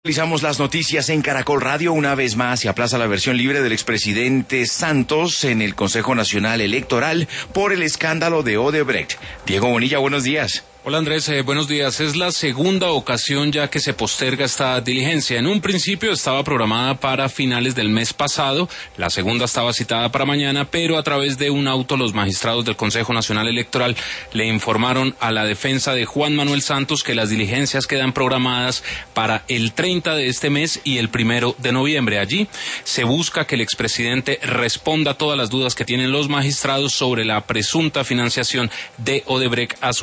Actualizamos las noticias en Caracol Radio. Una vez más se aplaza la versión libre del expresidente Santos en el Consejo Nacional Electoral por el escándalo de Odebrecht. Diego Bonilla, buenos días. Hola Andrés, buenos días. Es la segunda ocasión ya que se posterga esta diligencia. En un principio estaba programada para finales del mes pasado, la segunda estaba citada para mañana, pero a través de un auto los magistrados del Consejo Nacional Electoral le informaron a la defensa de Juan Manuel Santos que las diligencias quedan programadas para el 30 de este mes y el 1 de noviembre. Allí se busca que el expresidente responda a todas las dudas que tienen los magistrados sobre la presunta financiación de Odebrecht a su